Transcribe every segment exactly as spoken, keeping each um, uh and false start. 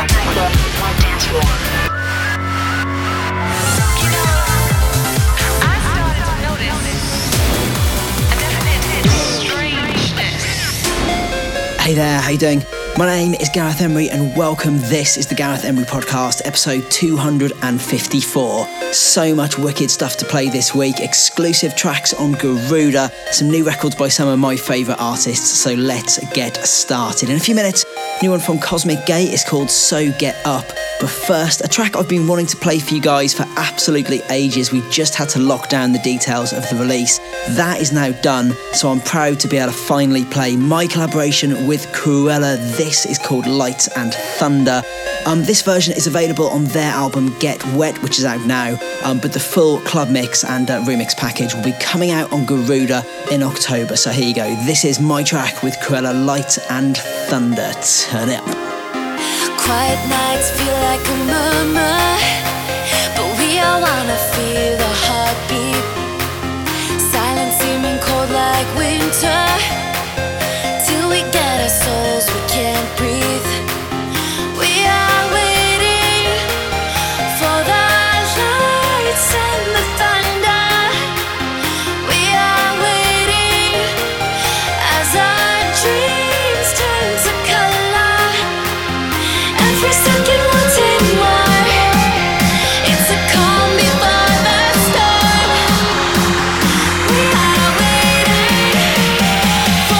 Hey there, how you doing? My name is Gareth Emery and welcome. This is the Gareth Emery Podcast, episode two hundred fifty-four. So much wicked stuff to play this week. Exclusive tracks on Garuda, some new records by some of my favourite artists, so let's get started. In a few minutes, new one from Cosmic Gate is called So Get Up. But first, a track I've been wanting to play for you guys for absolutely ages. We just had to lock down the details of the release. That is now done, so I'm proud to be able to finally play my collaboration with Cruella. This is called Light and Thunder. Um, this version is available on their album Get Wet, which is out now, um, but the full club mix and uh, remix package will be coming out on Garuda in October. So here you go. This is my track with Cruella, Light and Thunder. Turn it up. Quiet nights feel like a murmur, but we all wanna feel the heartbeat. Silence seeming cold like winter, till we get our souls, we can't breathe. We are waiting for the lights and the thunder. We are waiting as our dreams turn to color. Every second wanting more. It's a calm before the storm. We are waiting for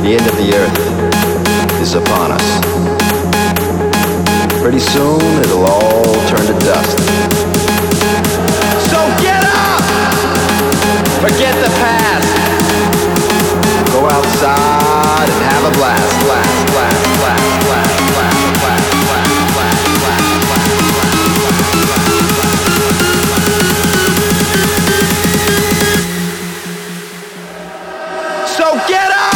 The end of the earth is upon us. Pretty soon it'll all turn to dust. So get up! Forget the past. Go outside and have a blast, blast, blast, blast, blast, blast, blast, blast, blast, blast, blast. So get up!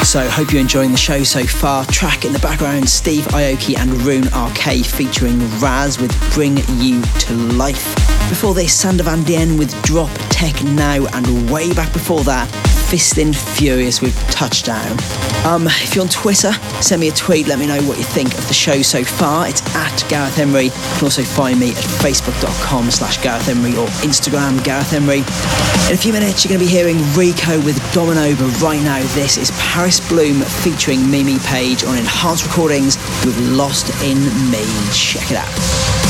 So hope you're enjoying the show so far. Track in the background, Steve Aoki and Rune R K featuring Raz with Bring You to Life. Before this, Sander Van Dien with Drop Tech Now, and way back before that, Fistin' Furious with Touchdown. Um, if you're on Twitter, send me a tweet, let me know what you think of the show so far. It's at Gareth Emery. You can also find me at facebook.com slash Gareth Emery or Instagram Gareth Emery. In a few minutes, you're going to be hearing Rico with Domino, but right now, this is Paris Bloom featuring Mimi Page on Enhanced Recordings with Lost in Me. Check it out.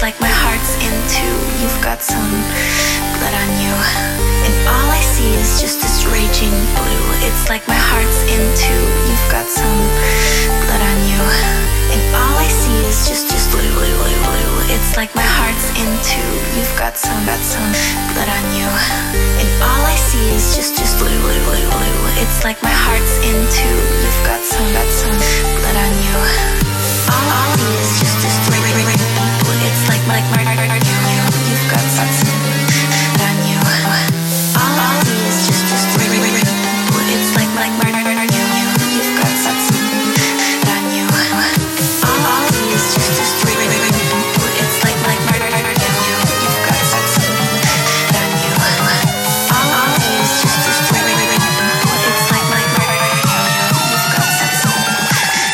like my heart's into. You've got some blood on you, and all I see is just this raging blue. It's like my heart's into. You've got some blood on you, and all I see is just just blue, blue, blue, blue. It's like my heart's into. You've got some, got some blood on you, and all I see is just just blue, blue, blue, blue. It's like my heart's into. You've got some, got some blood on you. All I see is just just blue, blue, blue. It's like like my heart, you've got some blood on you. All I see is just just blue, blue, blue. It's like like my heart, you've got some blood on you. All I see is just just blue, blue, blue. It's like like my heart, you've got some blood on you. All I see is just just blue, blue, blue. It's like like my heart, you've got some blood on you.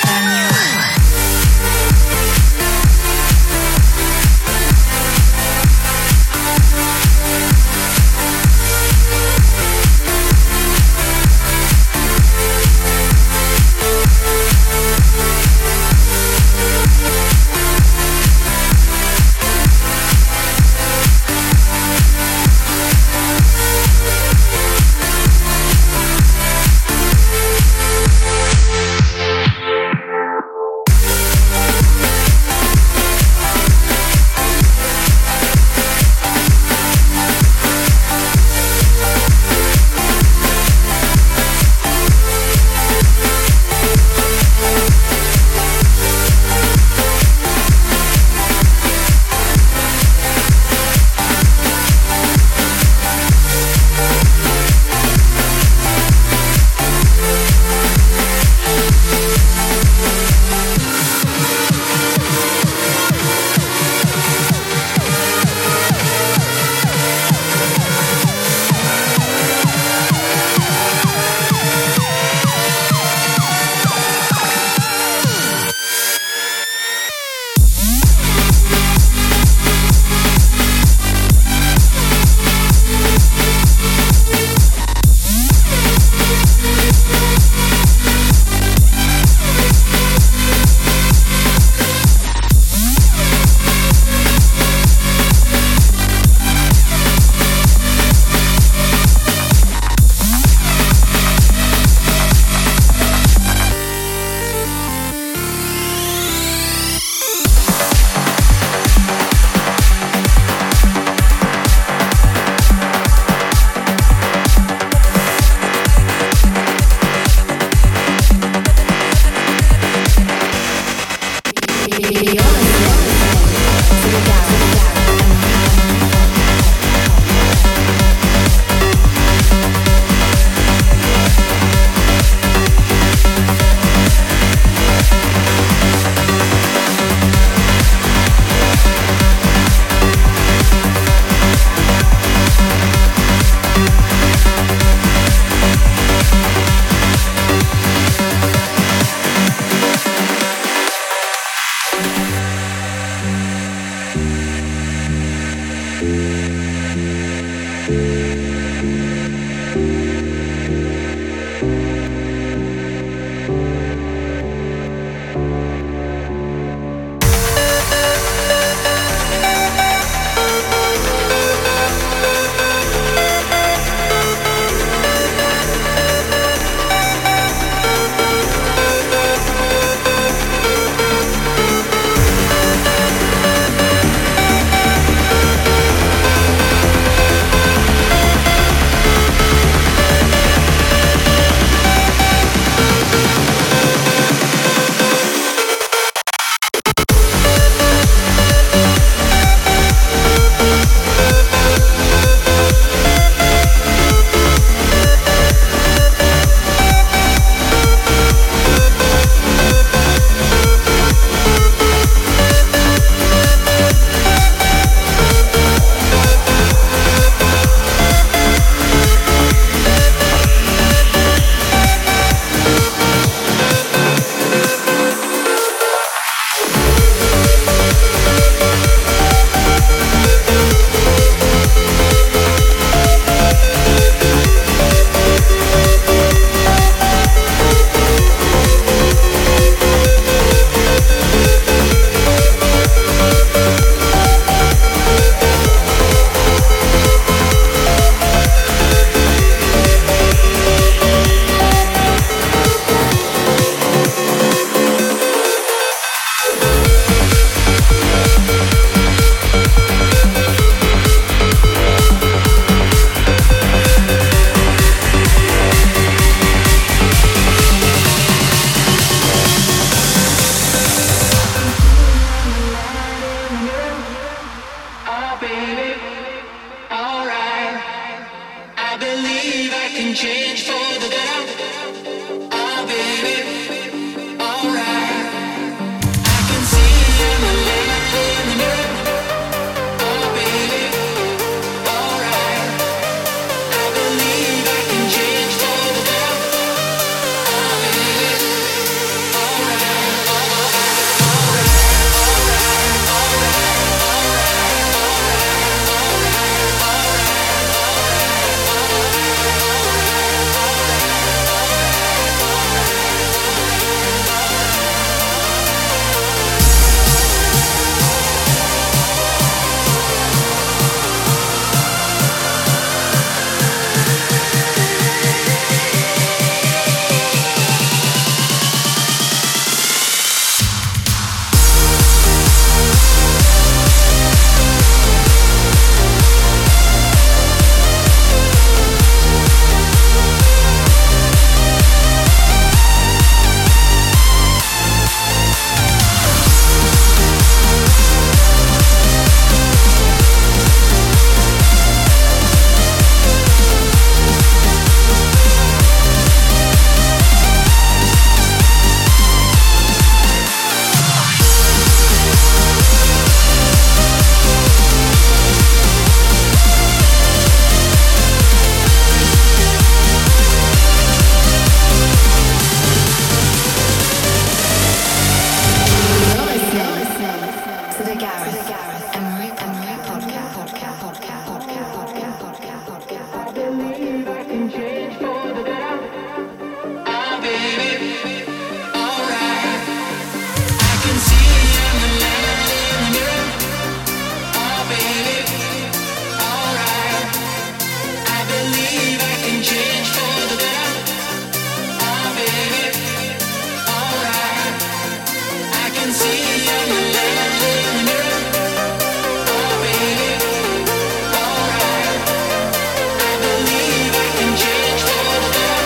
the Gareth Emery podcast. Podcast. Podcast. Podcast. Podcast. Podcast. I believe I can change for the better. Oh, baby, alright. I can see in the light in the mirror. Oh, baby, alright. I believe I can change for the better. Oh, baby, alright. I can see in the light in the mirror. Oh, baby, alright. I believe I can change for the better.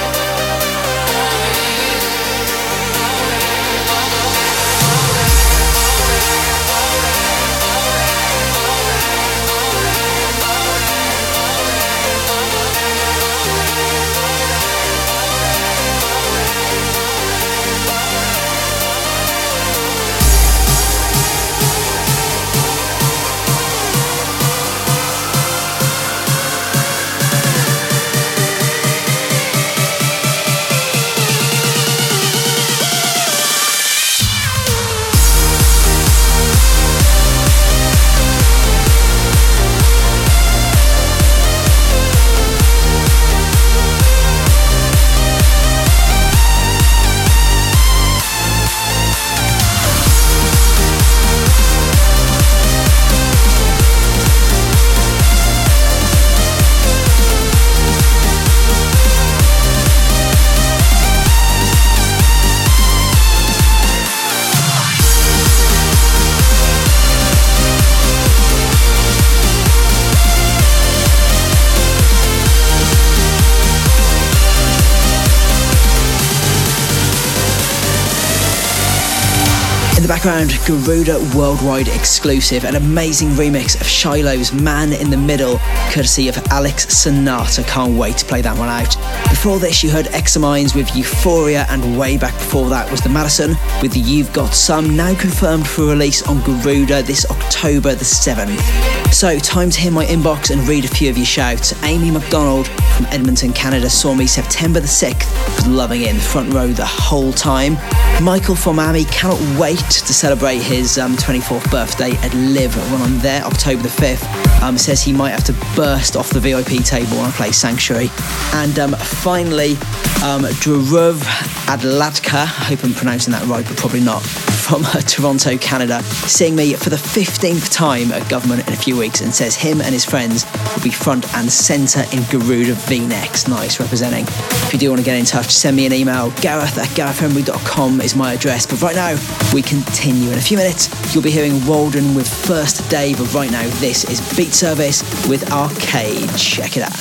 In the background, Garuda Worldwide exclusive, an amazing remix of Shiloh's Man in the Middle, courtesy of Alex Sonata. Can't wait to play that one out. Before this, you heard Examines with Euphoria, and way back before that was the Madison with the You've Got Some, now confirmed for release on Garuda this October the seventh. So, time to hit my inbox and read a few of your shouts. Amy McDonald from Edmonton, Canada, saw me September the sixth, was loving it in the front row the whole time. Michael from Miami cannot wait to celebrate his um, twenty-fourth birthday at Live when I'm there, October the fifth. Um, says he might have to burst off the V I P table when I play Sanctuary. And um, finally, um, Druruv Adlatka, I hope I'm pronouncing that right, but probably not, from uh, Toronto, Canada, seeing me for the fifteenth time at Government in a few weeks, and says him and his friends will be front and centre in Garuda V-necks. Nice, representing. If you do want to get in touch, send me an email. Gareth at gareth emery dot com is my address. But right now, we continue. In a few minutes, you'll be hearing Walden with First Day, but right now, this is Beat Service with Arcade. Check it out.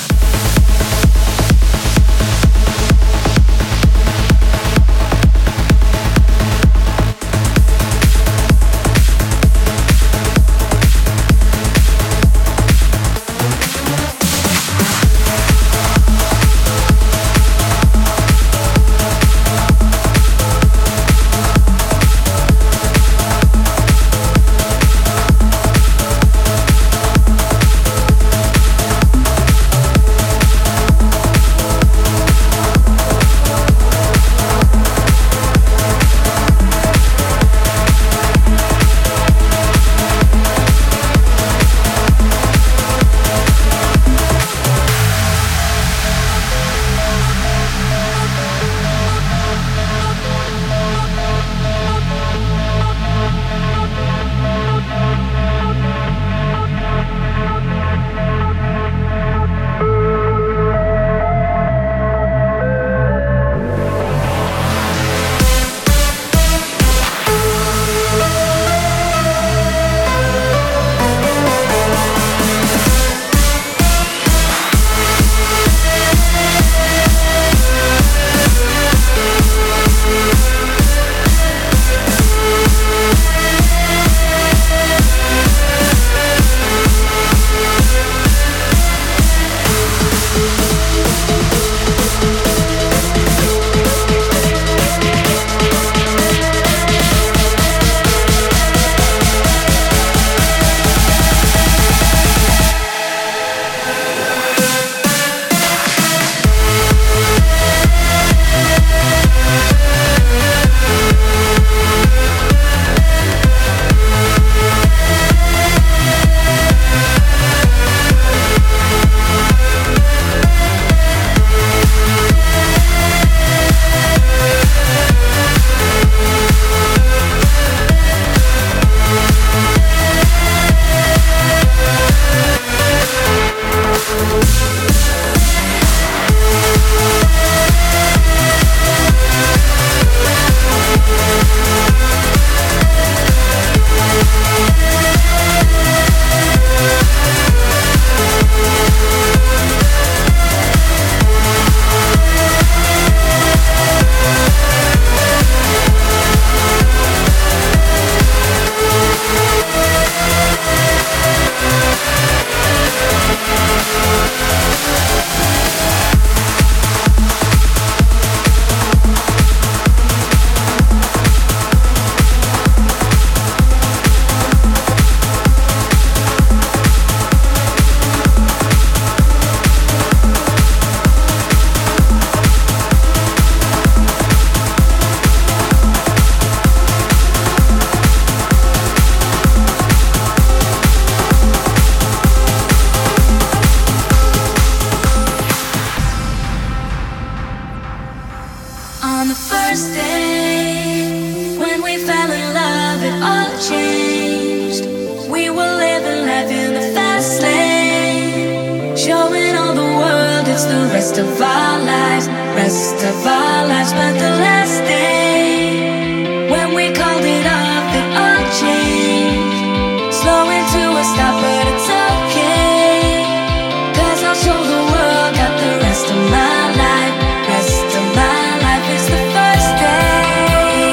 fast lane, showing all the world it's the rest of our lives, rest of our lives. But the last day, when we called it off, it all changed, slowing to a stop, but it's okay, 'cause I'll show the world, got the rest of my life, rest of my life. It's the first day,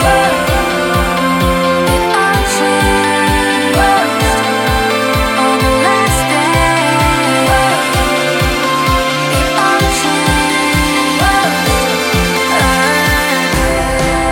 it all changed, on the last day, it all changed.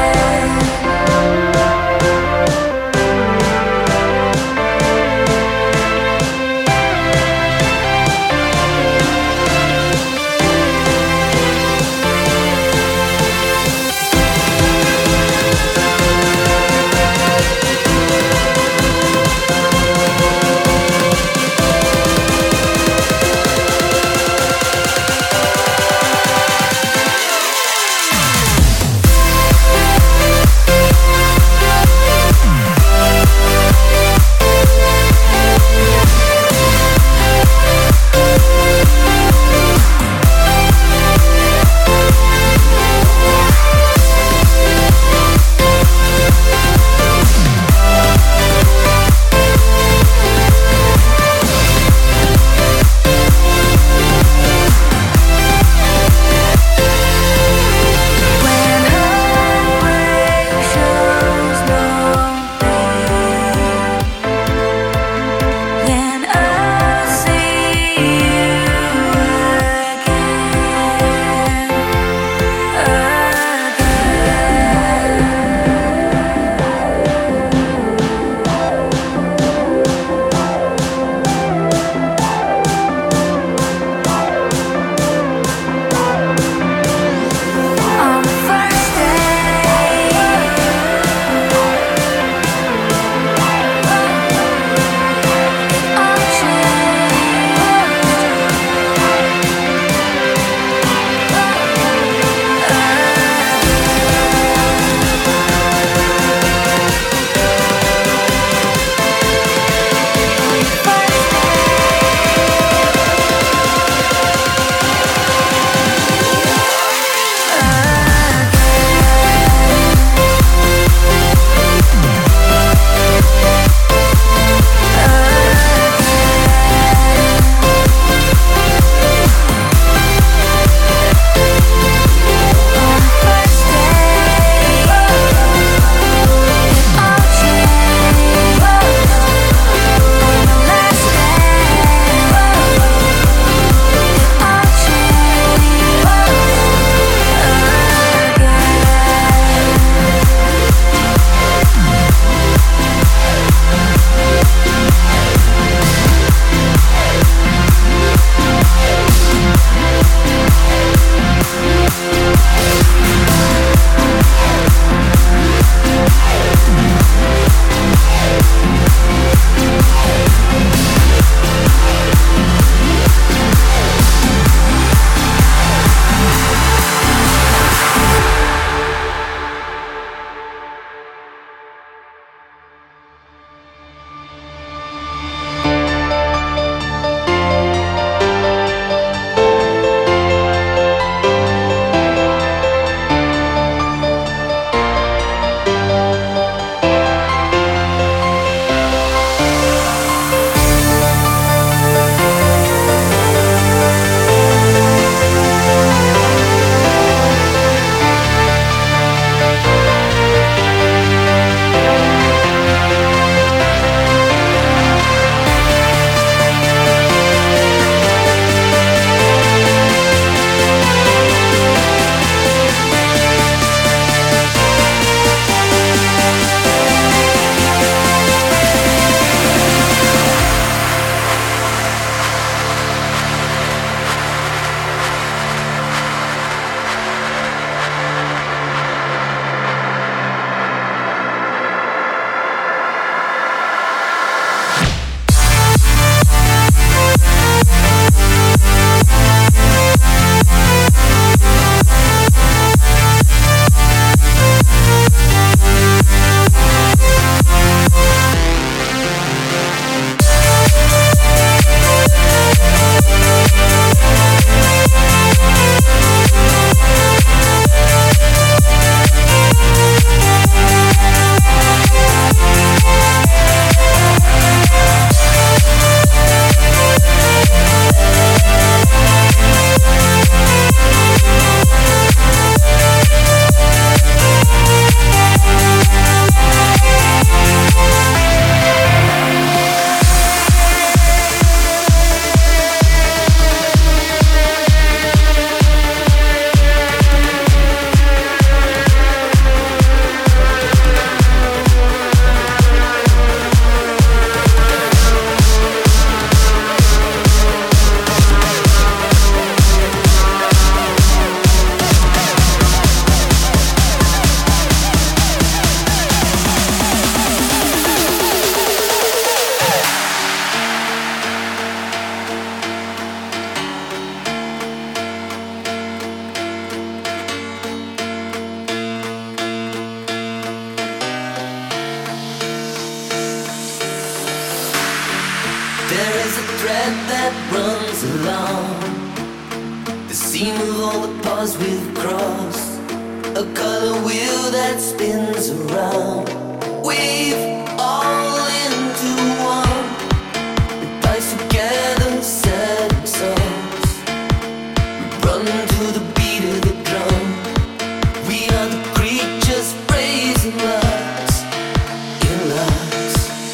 There is a thread that runs along the seam of all the paths we've crossed, a color wheel that spins around. We've all into one. We bind together, setting songs. We run to the beat of the drum. We are the creatures raising locks in locks.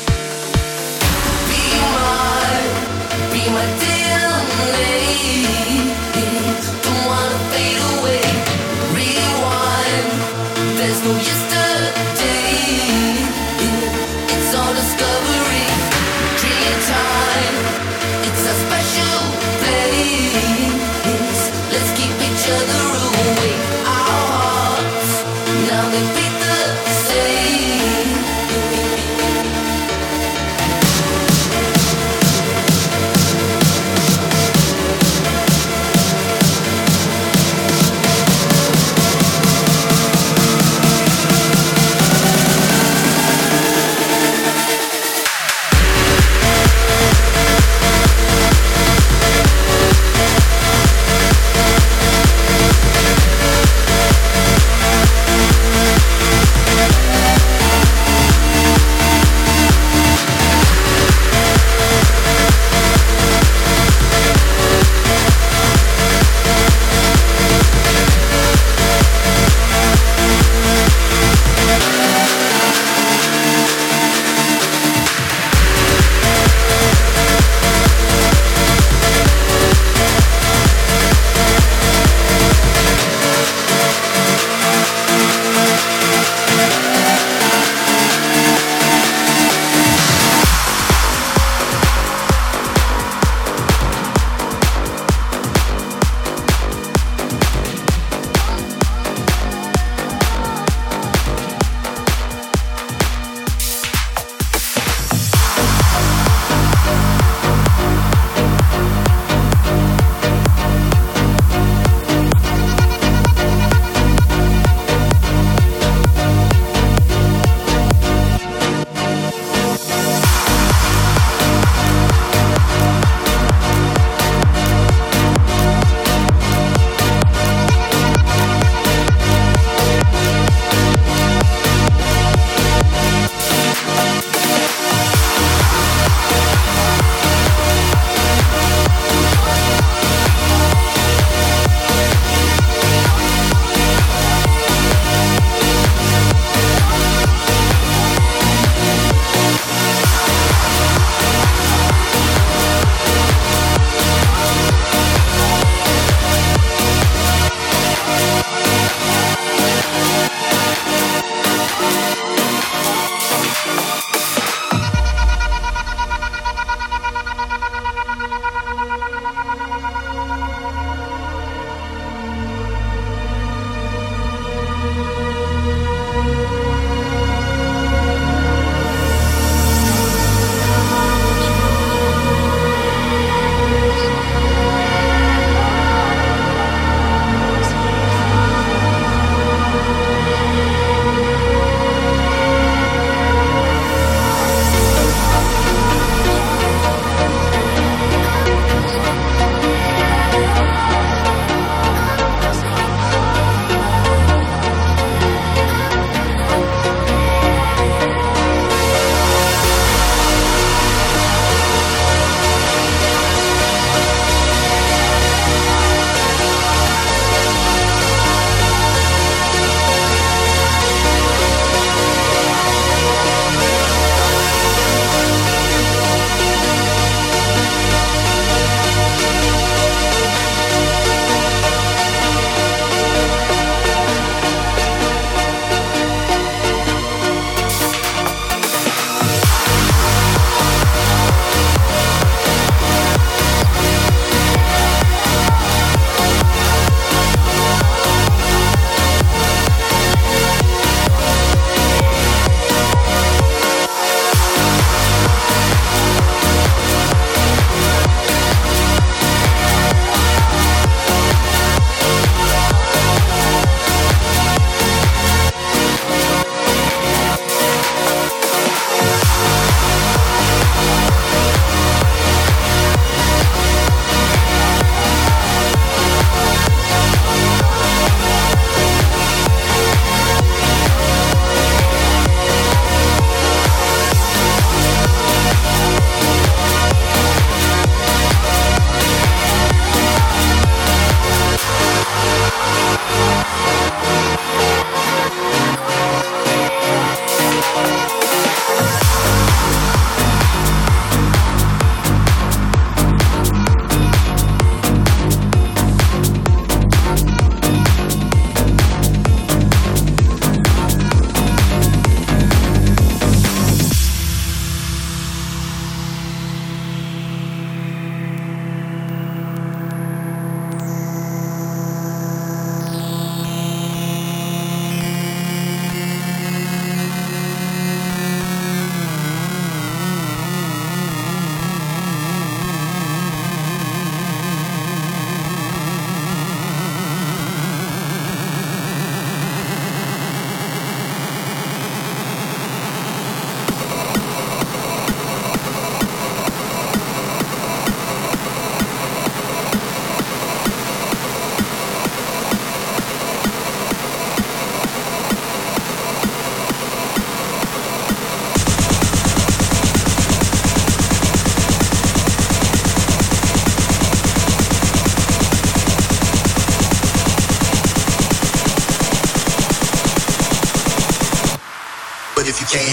Be mine, be my D N A. Don't wanna fade away. Rewind. There's no yesterday.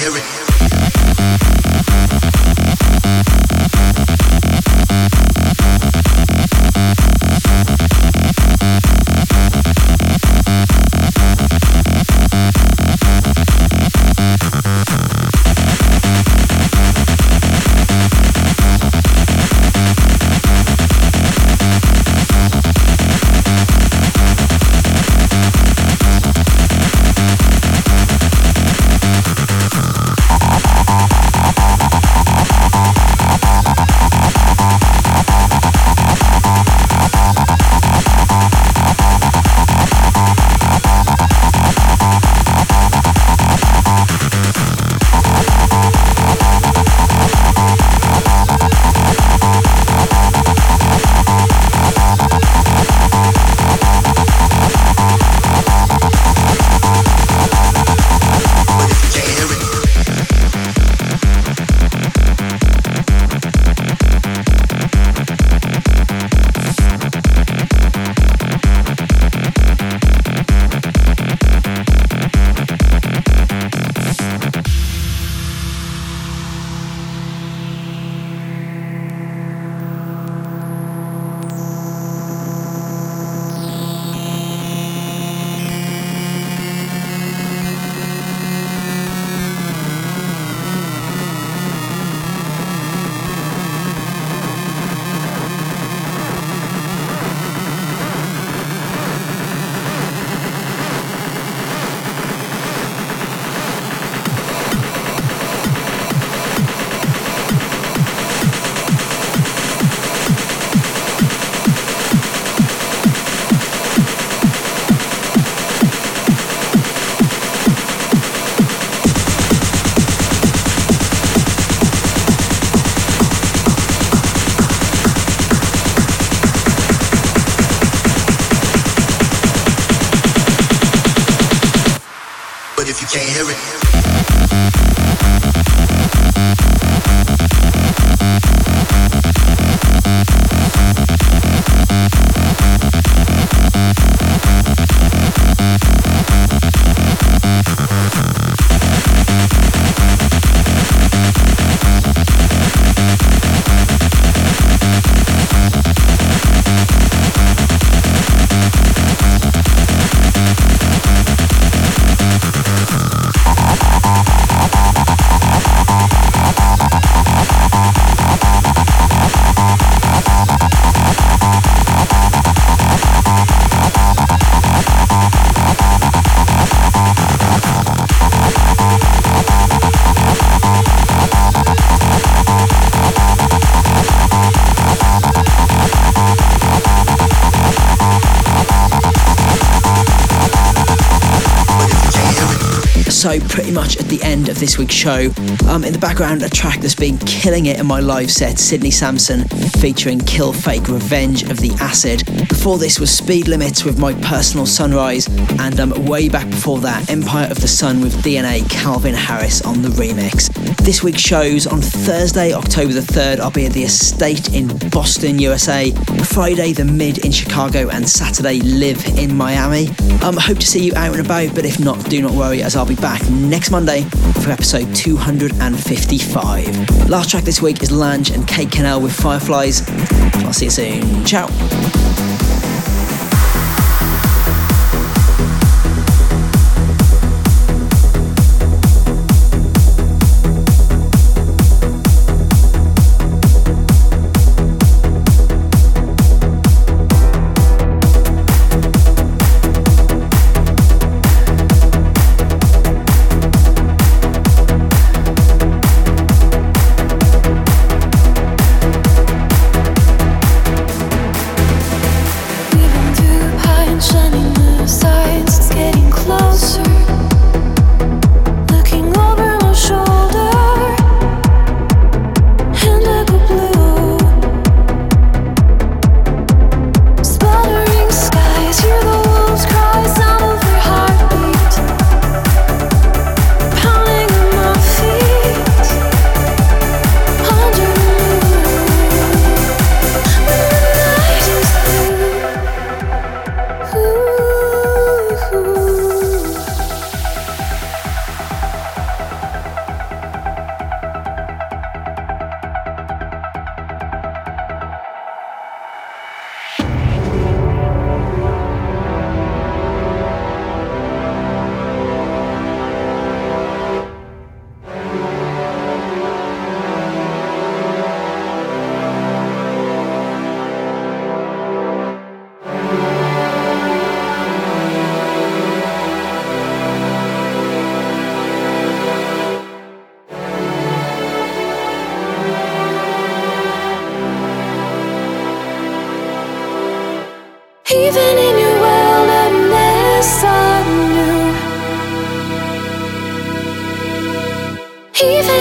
hear it. Can't hear it. So pretty much at the end of this week's show, um, in the background, a track that's been killing it in my live set, Sydney Sampson featuring Kill Fake, Revenge of the Acid. Before this was Speed Limits with My Personal Sunrise, and um, way back before that, Empire of the Sun with D N A, Calvin Harris on the remix. This week's shows: on Thursday, October the third, I'll be at the Estate in Boston, U S A. Friday, the Mid in Chicago, and Saturday, Live in Miami. Um, I hope to see you out and about, but if not, do not worry, as I'll be back next Monday for episode two hundred fifty-five. Last track this week is Lange and Kate Cannell with Fireflies. I'll see you soon. Ciao. Even in your wilderness, I knew. Even